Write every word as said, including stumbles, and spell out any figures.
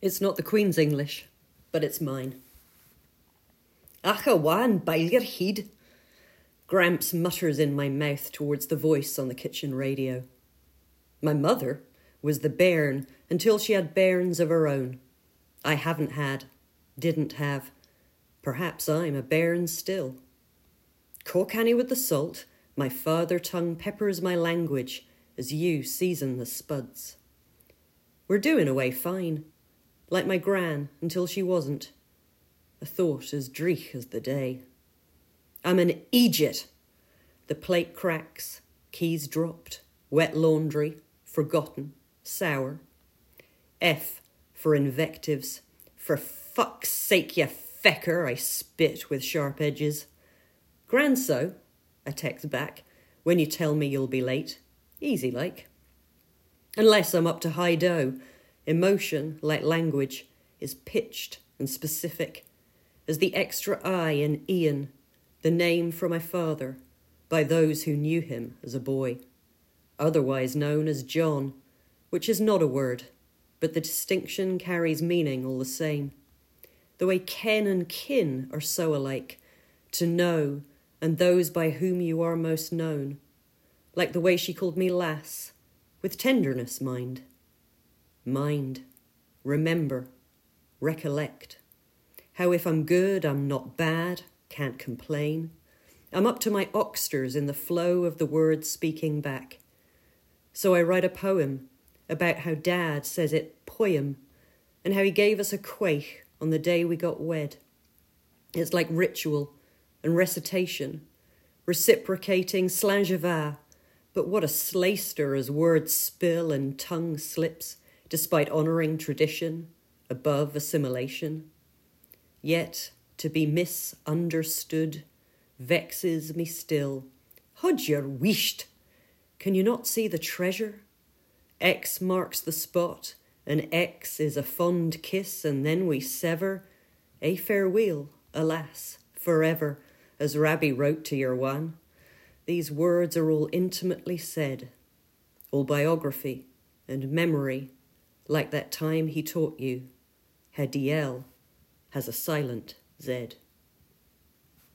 It's not the Queen's English, but it's mine. Ach a wan, bile your heed. Gramps mutters in my mouth towards the voice on the kitchen radio. My mother was the bairn until she had bairns of her own. I haven't had, didn't have. Perhaps I'm a bairn still. Cockhanny with the salt, my father tongue peppers my language as you season the spuds. We're doing away fine, like my gran until she wasn't. A thought as dreich as the day. I'm an Egypt. The plate cracks, keys dropped, wet laundry, forgotten, sour. F for invectives. For fuck's sake, you fecker, I spit with sharp edges. Granso, I text back, when you tell me you'll be late. Easy like. Unless I'm up to high dough, emotion, like language, is pitched and specific, as the extra I in Ian, the name for my father, by those who knew him as a boy, otherwise known as John, which is not a word, but the distinction carries meaning all the same. The way ken and kin are so alike, to know and those by whom you are most known, like the way she called me lass, with tenderness, mind. Mind, remember, recollect. How if I'm good, I'm not bad, can't complain. I'm up to my oxters in the flow of the words speaking back. So I write a poem about how Dad says it poem, and how he gave us a quaich on the day we got wed. It's like ritual and recitation, reciprocating slangeva, but what a slayster as words spill and tongue slips, despite honouring tradition, above assimilation. Yet, to be misunderstood vexes me still. Hod your wisht! Can you not see the treasure? X marks the spot, and X is a fond kiss, and then we sever. A farewell, alas, forever, as Rabbi wrote to your one. These words are all intimately said, all biography and memory, like that time he taught you. Hediel has a silent Z.